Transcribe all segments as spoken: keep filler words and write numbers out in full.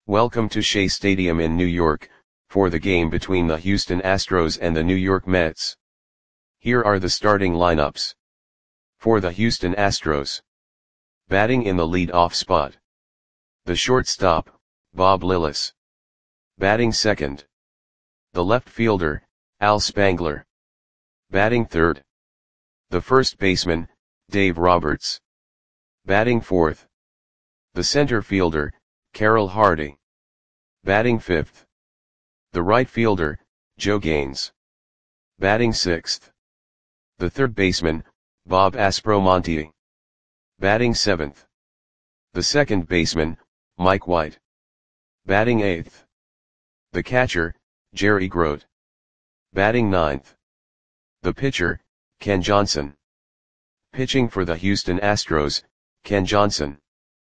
Welcome to Shea Stadium in New York, for the game between the Houston Astros and the New York Mets. Here are the starting lineups. For the Houston Astros. Batting in the lead-off spot. The shortstop, Bob Lillis. Batting second. The left fielder, Al Spangler. Batting third. The first baseman, Dave Roberts. Batting fourth. The center fielder, Carroll Hardy. Batting fifth. The right fielder, Joe Gaines. Batting sixth. The third baseman, Bob Aspromonte. Batting seventh. The second baseman, Mike White. Batting eighth. The catcher, Jerry Grote. Batting ninth. The pitcher, Ken Johnson. Pitching for the Houston Astros, Ken Johnson.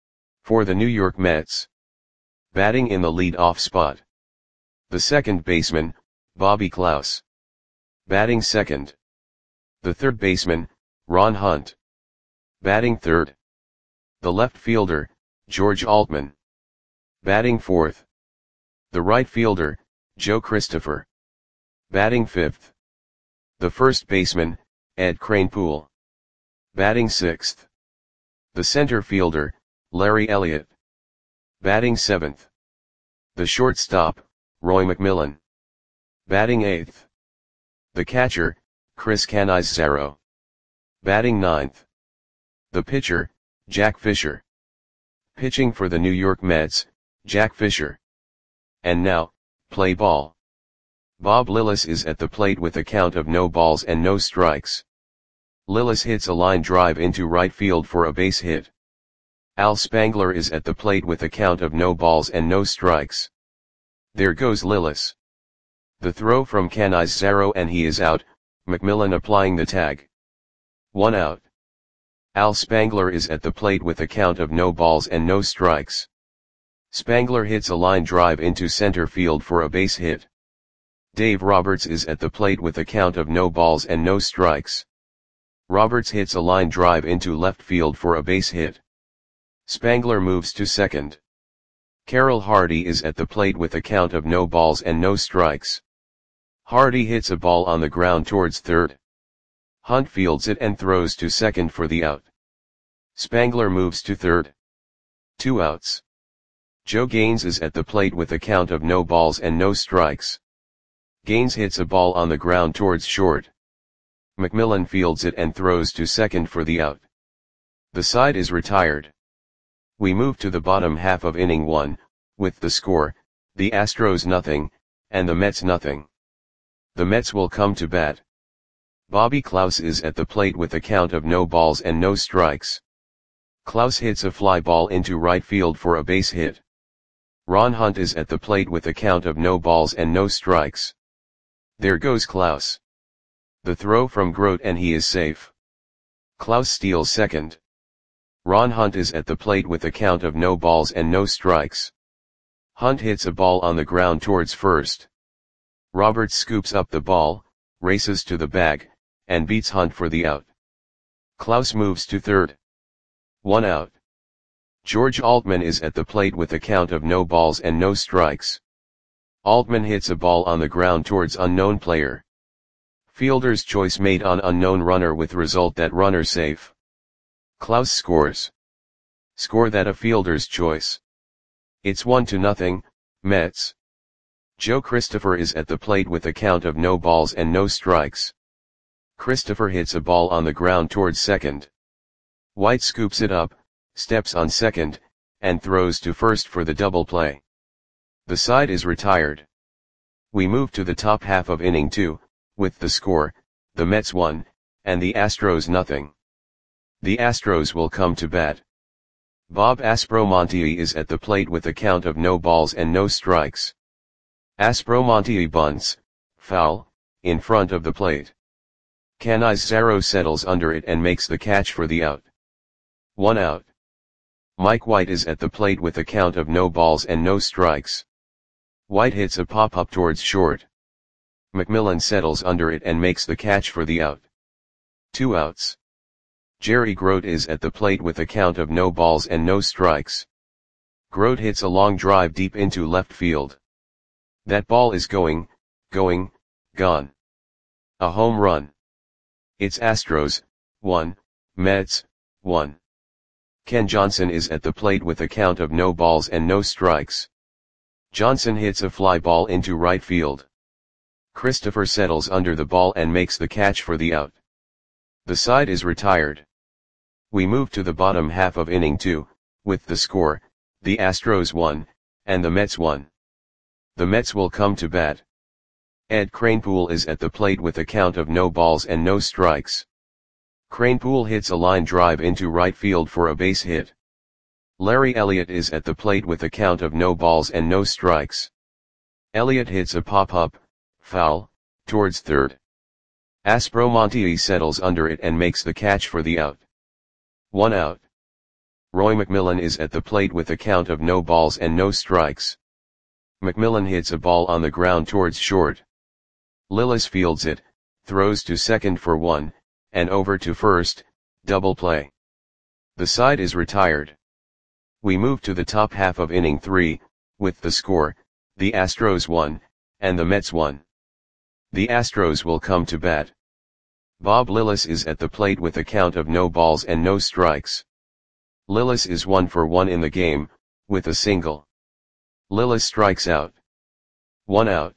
For the New York Mets. Batting in the lead-off spot. The second baseman, Bobby Klaus. Batting second. The third baseman, Ron Hunt. Batting third. The left fielder, George Altman. Batting fourth. The right fielder, Joe Christopher. Batting fifth. The first baseman, Ed Kranepool. Batting sixth. The center fielder, Larry Elliott. Batting seventh. The shortstop, Roy McMillan. Batting eighth. The catcher, Chris Cannizzaro. Batting ninth. The pitcher, Jack Fisher. Pitching for the New York Mets, Jack Fisher. And now, play ball. Bob Lillis is at the plate with a count of no balls and no strikes. Lillis hits a line drive into right field for a base hit. Al Spangler is at the plate with a count of no balls and no strikes. There goes Lillis. The throw from Cannizzaro and he is out, McMillan applying the tag. One out. Al Spangler is at the plate with a count of no balls and no strikes. Spangler hits a line drive into center field for a base hit. Dave Roberts is at the plate with a count of no balls and no strikes. Roberts hits a line drive into left field for a base hit. Spangler moves to second. Carroll Hardy is at the plate with a count of no balls and no strikes. Hardy hits a ball on the ground towards third. Hunt fields it and throws to second for the out. Spangler moves to third. Two outs. Joe Gaines is at the plate with a count of no balls and no strikes. Gaines hits a ball on the ground towards short. McMillan fields it and throws to second for the out. The side is retired. We move to the bottom half of inning one, with the score, the Astros nothing, and the Mets nothing. The Mets will come to bat. Bobby Klaus is at the plate with a count of no balls and no strikes. Klaus hits a fly ball into right field for a base hit. Ron Hunt is at the plate with a count of no balls and no strikes. There goes Klaus. The throw from Grote and he is safe. Klaus steals second. Ron Hunt is at the plate with a count of no balls and no strikes. Hunt hits a ball on the ground towards first. Roberts scoops up the ball, races to the bag, and beats Hunt for the out. Klaus moves to third. One out. George Altman is at the plate with a count of no balls and no strikes. Altman hits a ball on the ground towards unknown player. Fielder's choice made on unknown runner with result that runner safe. Klaus scores. Score that a fielder's choice. It's one to nothing, Mets. Joe Christopher is at the plate with a count of no balls and no strikes. Christopher hits a ball on the ground towards second. White scoops it up, steps on second, and throws to first for the double play. The side is retired. We move to the top half of inning two, with the score, the Mets one, and the Astros nothing. The Astros will come to bat. Bob Aspromonte is at the plate with a count of no balls and no strikes. Aspromonte bunts, foul, in front of the plate. Cannizzaro settles under it and makes the catch for the out. One out. Mike White is at the plate with a count of no balls and no strikes. White hits a pop-up towards short. McMillan settles under it and makes the catch for the out. Two outs. Jerry Grote is at the plate with a count of no balls and no strikes. Grote hits a long drive deep into left field. That ball is going, going, gone. A home run. It's Astros, one, Mets, one. Ken Johnson is at the plate with a count of no balls and no strikes. Johnson hits a fly ball into right field. Christopher settles under the ball and makes the catch for the out. The side is retired. We move to the bottom half of inning two, with the score, the Astros won, and the Mets won. The Mets will come to bat. Ed Kranepool is at the plate with a count of no balls and no strikes. Kranepool hits a line drive into right field for a base hit. Larry Elliott is at the plate with a count of no balls and no strikes. Elliott hits a pop-up, foul, towards third. Aspromonte settles under it and makes the catch for the out. One out. Roy McMillan is at the plate with a count of no balls and no strikes. McMillan hits a ball on the ground towards short. Lillis fields it, throws to second for one, and over to first, double play. The side is retired. We move to the top half of inning three, with the score, the Astros won, and the Mets won. The Astros will come to bat. Bob Lillis is at the plate with a count of no balls and no strikes. Lillis is one for one in the game, with a single. Lillis strikes out. One out.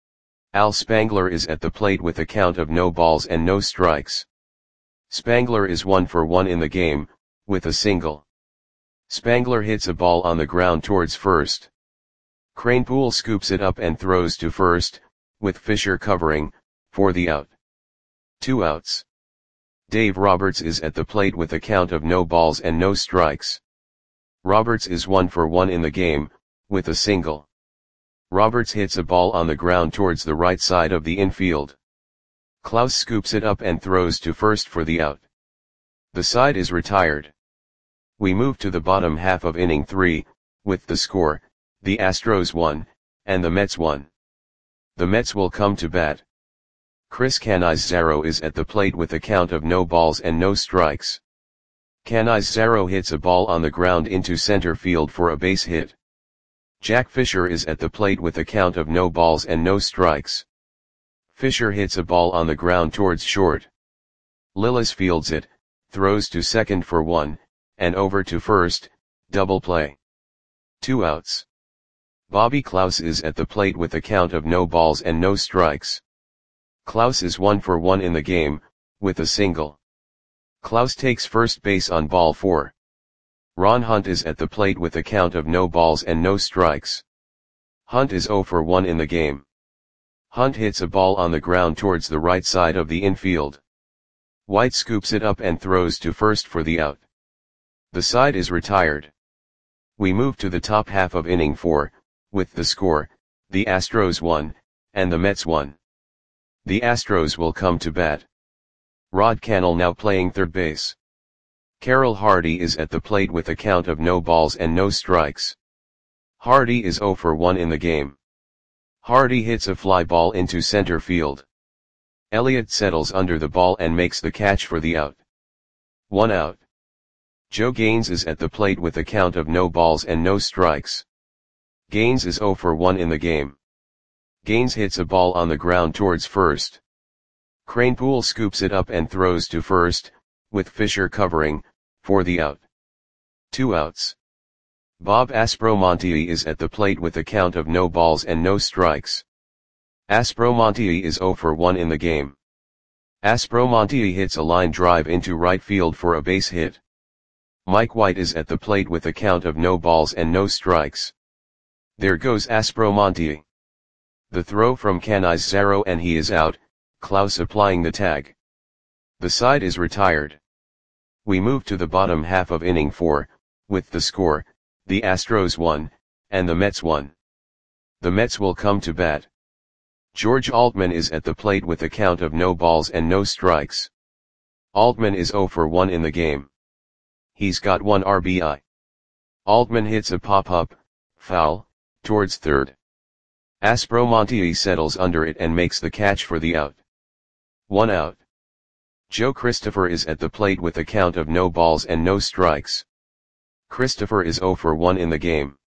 Al Spangler is at the plate with a count of no balls and no strikes. Spangler is one for one in the game, with a single. Spangler hits a ball on the ground towards first. Kranepool scoops it up and throws to first, with Fisher covering, for the out. Two outs. Dave Roberts is at the plate with a count of no balls and no strikes. Roberts is one for one in the game, with a single. Roberts hits a ball on the ground towards the right side of the infield. Klaus scoops it up and throws to first for the out. The side is retired. We move to the bottom half of inning three, with the score, the Astros won, and the Mets won. The Mets will come to bat. Chris Canizaro is at the plate with a count of no balls and no strikes. Canizaro hits a ball on the ground into center field for a base hit. Jack Fisher is at the plate with a count of no balls and no strikes. Fisher hits a ball on the ground towards short. Lillis fields it, throws to second for one, and over to first, double play. Two outs. Bobby Klaus is at the plate with a count of no balls and no strikes. Klaus is one for one in the game, with a single. Klaus takes first base on ball four. Ron Hunt is at the plate with a count of no balls and no strikes. Hunt is zero for one in the game. Hunt hits a ball on the ground towards the right side of the infield. White scoops it up and throws to first for the out. The side is retired. We move to the top half of inning four, with the score, the Astros won, and the Mets won. The Astros will come to bat. Rod Cannell now playing third base. Carroll Hardy is at the plate with a count of no balls and no strikes. Hardy is zero for one in the game. Hardy hits a fly ball into center field. Elliott settles under the ball and makes the catch for the out. One out. Joe Gaines is at the plate with a count of no balls and no strikes. Gaines is zero for one in the game. Gaines hits a ball on the ground towards first. Kranepool scoops it up and throws to first, with Fisher covering, for the out. Two outs. Bob Aspromonte is at the plate with a count of no balls and no strikes. Aspromonte is zero for one in the game. Aspromonte hits a line drive into right field for a base hit. Mike White is at the plate with a count of no balls and no strikes. There goes Aspromonte. The throw from Canizaro and he is out, Klaus applying the tag. The side is retired. We move to the bottom half of inning four, with the score, the Astros won, and the Mets won. The Mets will come to bat. George Altman is at the plate with a count of no balls and no strikes. Altman is zero for one in the game. He's got one R B I. Altman hits a pop-up, foul, towards third. Aspromonte settles under it and makes the catch for the out. One out. Joe Christopher is at the plate with a count of no balls and no strikes. Christopher is zero for one in the game.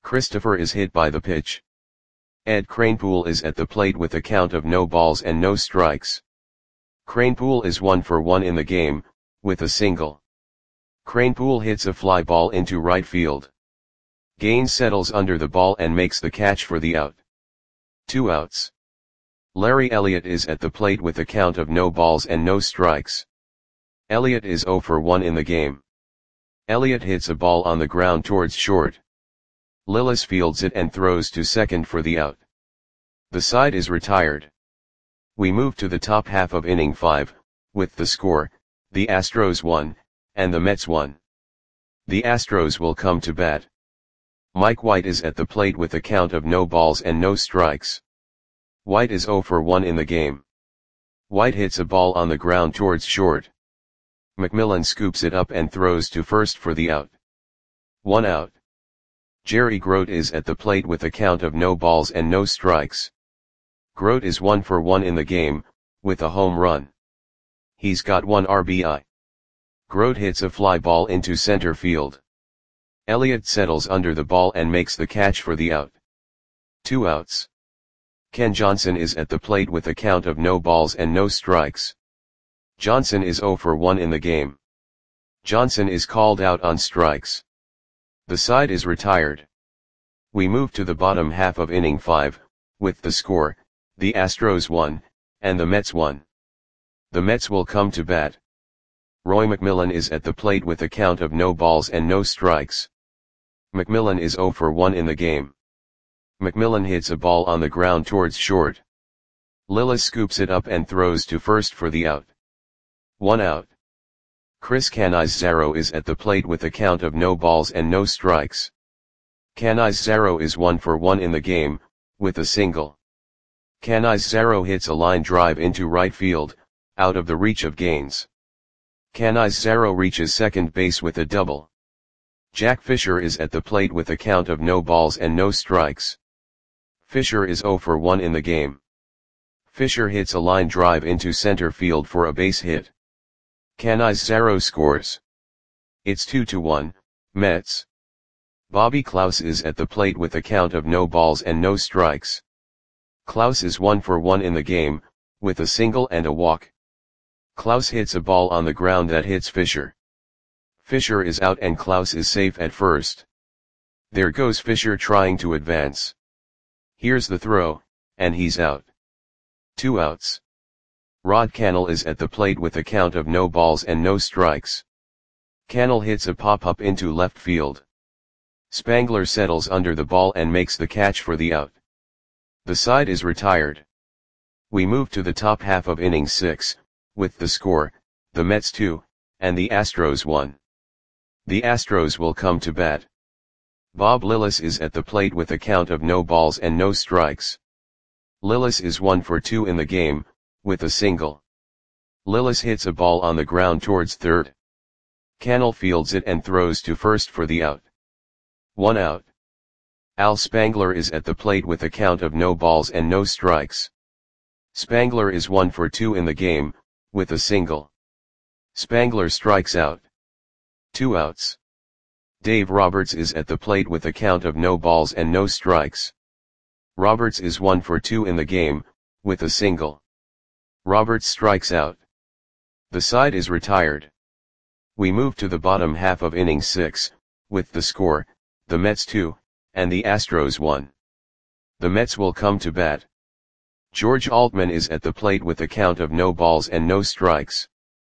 Christopher is hit by the pitch. Ed Kranepool is at the plate with a count of no balls and no strikes. Kranepool is one for one in the game, with a single. Kranepool hits a fly ball into right field. Gaines settles under the ball and makes the catch for the out. Two outs. Larry Elliott is at the plate with a count of no balls and no strikes. Elliott is zero for one in the game. Elliott hits a ball on the ground towards short. Lillis fields it and throws to second for the out. The side is retired. We move to the top half of inning five, with the score, the Astros won, and the Mets won. The Astros will come to bat. Mike White is at the plate with a count of no balls and no strikes. White is zero for one in the game. White hits a ball on the ground towards short. McMillan scoops it up and throws to first for the out. One out. Jerry Grote is at the plate with a count of no balls and no strikes. Grote is one for one in the game, with a home run. He's got one R B I. Grote hits a fly ball into center field. Elliott settles under the ball and makes the catch for the out. Two outs. Ken Johnson is at the plate with a count of no balls and no strikes. Johnson is zero for one in the game. Johnson is called out on strikes. The side is retired. We move to the bottom half of inning five, with the score, the Astros won, and the Mets won. The Mets will come to bat. Roy McMillan is at the plate with a count of no balls and no strikes. McMillan is zero for one in the game. McMillan hits a ball on the ground towards short. Lillis scoops it up and throws to first for the out. One out. Chris Canizaro is at the plate with a count of no balls and no strikes. Canizaro is one for one in the game, with a single. Canizaro hits a line drive into right field, out of the reach of Gaines. Canizaro reaches second base with a double. Jack Fisher is at the plate with a count of no balls and no strikes. Fisher is zero for one in the game. Fisher hits a line drive into center field for a base hit. Canizaro scores. It's two to one, Mets. Bobby Klaus is at the plate with a count of no balls and no strikes. Klaus is one for one in the game, with a single and a walk. Klaus hits a ball on the ground that hits Fisher. Fisher is out and Klaus is safe at first. There goes Fisher trying to advance. Here's the throw, and he's out. Two outs. Rod Cannell is at the plate with a count of no balls and no strikes. Cannell hits a pop-up into left field. Spangler settles under the ball and makes the catch for the out. The side is retired. We move to the top half of inning six, with the score, the Mets two, and the Astros one. The Astros will come to bat. Bob Lillis is at the plate with a count of no balls and no strikes. Lillis is one for two in the game, with a single. Lillis hits a ball on the ground towards third. Cannell fields it and throws to first for the out. One out. Al Spangler is at the plate with a count of no balls and no strikes. Spangler is one for two in the game, with a single. Spangler strikes out. Two outs. Dave Roberts is at the plate with a count of no balls and no strikes. Roberts is one for two in the game, with a single. Roberts strikes out. The side is retired. We move to the bottom half of inning six, with the score, the Mets two, and the Astros one. The Mets will come to bat. George Altman is at the plate with a count of no balls and no strikes.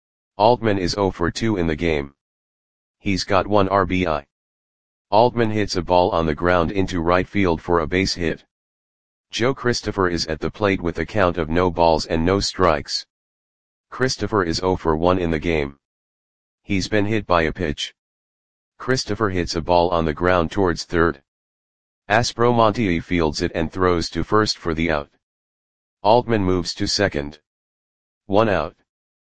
Altman is zero for two in the game. He's got one R B I. Altman hits a ball on the ground into right field for a base hit. Joe Christopher is at the plate with a count of no balls and no strikes. Christopher is zero for one in the game. He's been hit by a pitch. Christopher hits a ball on the ground towards third. Aspromonte fields it and throws to first for the out. Altman moves to second. One out.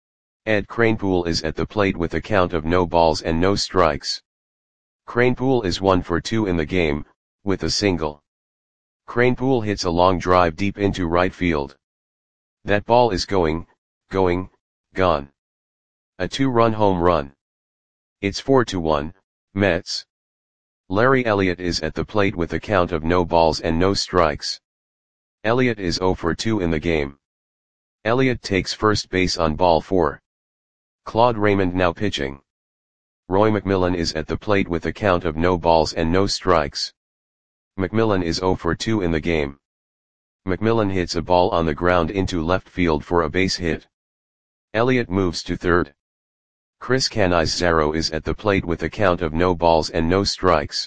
Ed Kranepool is at the plate with a count of no balls and no strikes. Kranepool is one for two in the game, with a single. Kranepool hits a long drive deep into right field. That ball is going, going, gone. A two-run home run. It's four to one, Mets. Larry Elliott is at the plate with a count of no balls and no strikes. Elliott is zero for two in the game. Elliott takes first base on ball four. Claude Raymond now pitching. Roy McMillan is at the plate with a count of no balls and no strikes. McMillan is zero for two in the game. McMillan hits a ball on the ground into left field for a base hit. Elliott moves to third. Chris Canizaro is at the plate with a count of no balls and no strikes.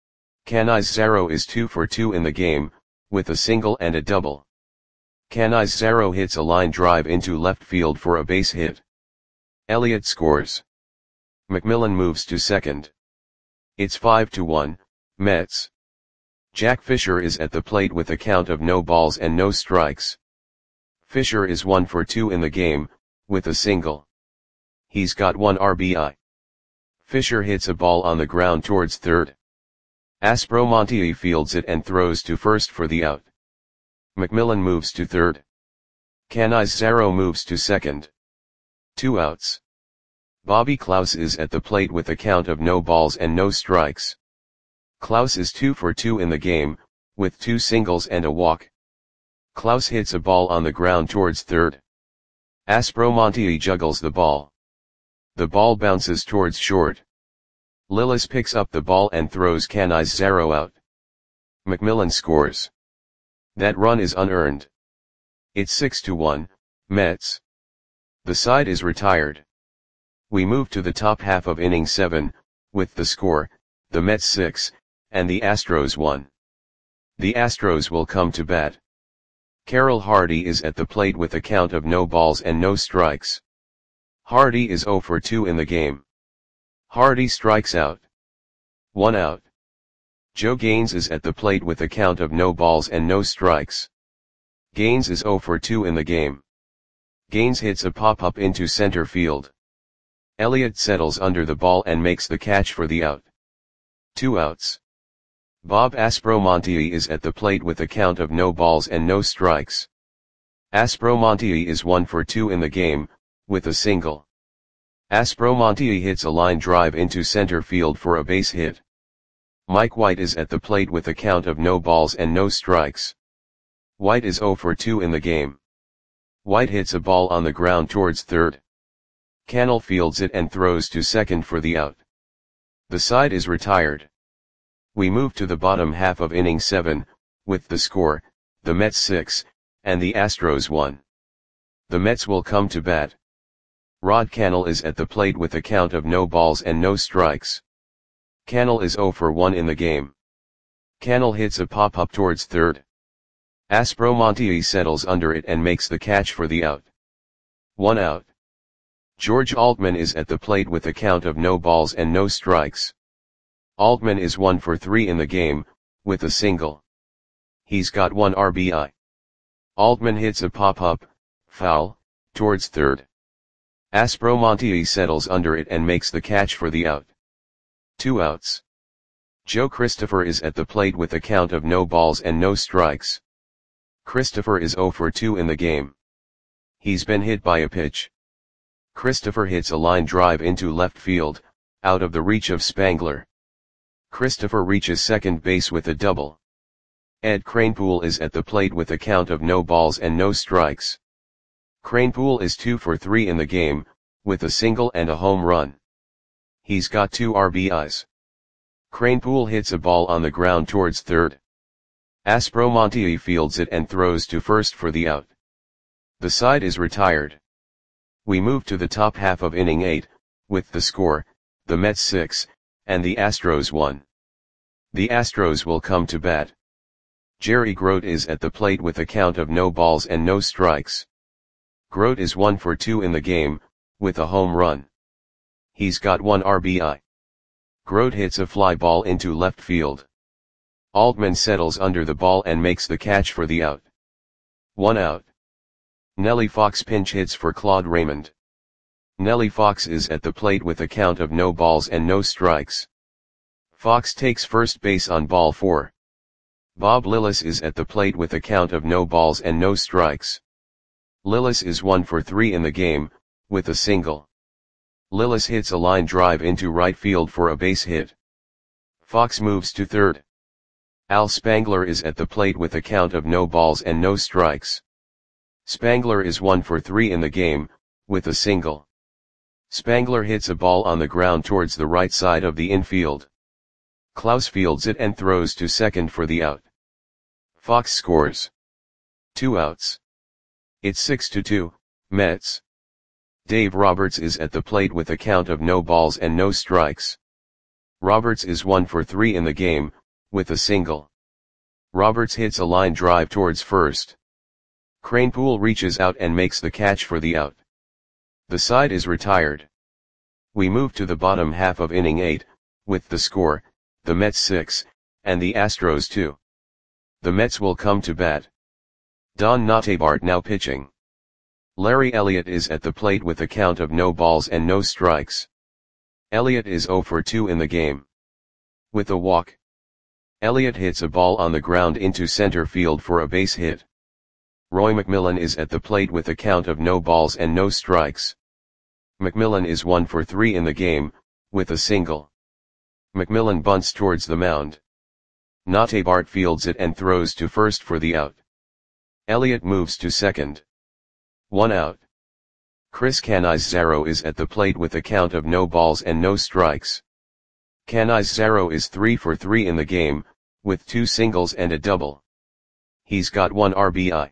Canizaro is two for two in the game, with a single and a double. Canizaro hits a line drive into left field for a base hit. Elliott scores. McMillan moves to second. It's five to one, Mets. Jack Fisher is at the plate with a count of no balls and no strikes. Fisher is one for two in the game, with a single. He's got one R B I. Fisher hits a ball on the ground towards third. Aspromonte fields it and throws to first for the out. McMillan moves to third. Canizaro moves to second. Two outs. Bobby Klaus is at the plate with a count of no balls and no strikes. Klaus is two for two in the game, with two singles and a walk. Klaus hits a ball on the ground towards third. Aspromonte juggles the ball. The ball bounces towards short. Lillis picks up the ball and throws Canizaro out. McMillan scores. That run is unearned. It's six to one, Mets. The side is retired. We move to the top half of inning seven, with the score, the Mets six, and the Astros one. The Astros will come to bat. Carroll Hardy is at the plate with a count of no balls and no strikes. Hardy is zero for two in the game. Hardy strikes out. One out. Joe Gaines is at the plate with a count of no balls and no strikes. Gaines is zero for two in the game. Gaines hits a pop-up into center field. Elliott settles under the ball and makes the catch for the out. Two outs. Bob Aspromonte is at the plate with a count of no balls and no strikes. Aspromonte is one for two in the game, with a single. Aspromonte hits a line drive into center field for a base hit. Mike White is at the plate with a count of no balls and no strikes. White is zero for two in the game. White hits a ball on the ground towards third. Cannell fields it and throws to second for the out. The side is retired. We move to the bottom half of inning seven, with the score, the Mets six, and the Astros one. The Mets will come to bat. Rod Cannell is at the plate with a count of no balls and no strikes. Cannell is zero for one in the game. Cannell hits a pop-up towards third. Aspromonte settles under it and makes the catch for the out. One out. George Altman is at the plate with a count of no balls and no strikes. Altman is one for three in the game, with a single. He's got one R B I. Altman hits a pop-up, foul, towards third. Aspromonte settles under it and makes the catch for the out. Two outs. Joe Christopher is at the plate with a count of no balls and no strikes. Christopher is zero for two in the game. He's been hit by a pitch. Christopher hits a line drive into left field, out of the reach of Spangler. Christopher reaches second base with a double. Ed Kranepool is at the plate with a count of no balls and no strikes. Kranepool is two for three in the game, with a single and a home run. He's got two R B Is. Kranepool hits a ball on the ground towards third. Aspromonte fields it and throws to first for the out. The side is retired. We move to the top half of inning eight, with the score, the Mets six, and the Astros one. The Astros will come to bat. Jerry Grote is at the plate with a count of no balls and no strikes. Grote is one for two in the game, with a home run. He's got one R B I. Grote hits a fly ball into left field. Altman settles under the ball and makes the catch for the out. One out. Nellie Fox pinch hits for Claude Raymond. Nellie Fox is at the plate with a count of no balls and no strikes. Fox takes first base on ball four. Bob Lillis is at the plate with a count of no balls and no strikes. Lillis is one for three in the game, with a single. Lillis hits a line drive into right field for a base hit. Fox moves to third. Al Spangler is at the plate with a count of no balls and no strikes. Spangler is one for three in the game, with a single. Spangler hits a ball on the ground towards the right side of the infield. Klaus fields it and throws to second for the out. Fox scores. Two outs. It's six to two, Mets. Dave Roberts is at the plate with a count of no balls and no strikes. Roberts is one for three in the game, with a single. Roberts hits a line drive towards first. Kranepool reaches out and makes the catch for the out. The side is retired. We move to the bottom half of inning eight, with the score, the Mets six, and the Astros two. The Mets will come to bat. Don Notabart now pitching. Larry Elliott is at the plate with a count of no balls and no strikes. Elliott is zero for two in the game. With a walk. Elliott hits a ball on the ground into center field for a base hit. Roy McMillan is at the plate with a count of no balls and no strikes. McMillan is one for three in the game, with a single. McMillan bunts towards the mound. Notabart fields it and throws to first for the out. Elliott moves to second. One out. Chris Canizaro is at the plate with a count of no balls and no strikes. Canizaro is three for three in the game, with two singles and a double. He's got one R B I.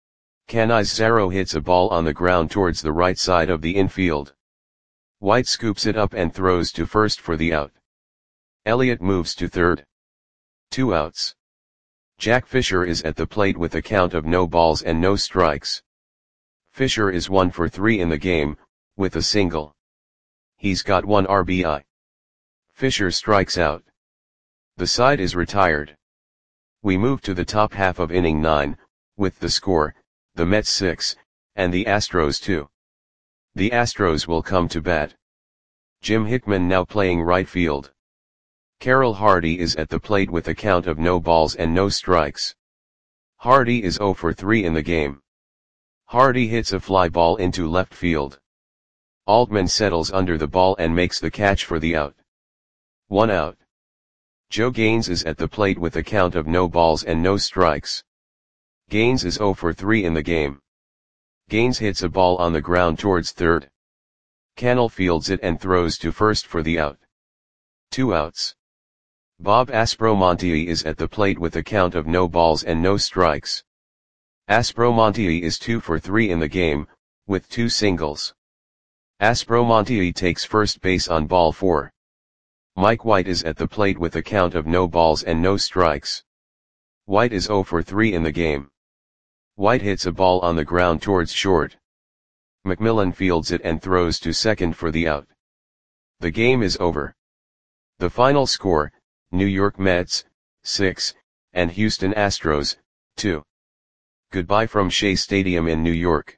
Canizaro hits a ball on the ground towards the right side of the infield. White scoops it up and throws to first for the out. Elliott moves to third. Two outs. Jack Fisher is at the plate with a count of no balls and no strikes. Fisher is one for three in the game, with a single. He's got one R B I. Fisher strikes out. The side is retired. We move to the top half of inning nine, with the score, the Mets six, and the Astros two. The Astros will come to bat. Jim Hickman now playing right field. Carroll Hardy is at the plate with a count of no balls and no strikes. Hardy is zero for three in the game. Hardy hits a fly ball into left field. Altman settles under the ball and makes the catch for the out. One out. Joe Gaines is at the plate with a count of no balls and no strikes. Gaines is zero for three in the game. Gaines hits a ball on the ground towards third. Cannell fields it and throws to first for the out. Two outs. Bob Aspromonte is at the plate with a count of no balls and no strikes. Aspromonte is two for three in the game, with two singles. Aspromonte takes first base on ball four. Mike White is at the plate with a count of no balls and no strikes. White is zero for three in the game. White hits a ball on the ground towards short. McMillan fields it and throws to second for the out. The game is over. The final score, New York Mets, six, and Houston Astros, two. Goodbye from Shea Stadium in New York.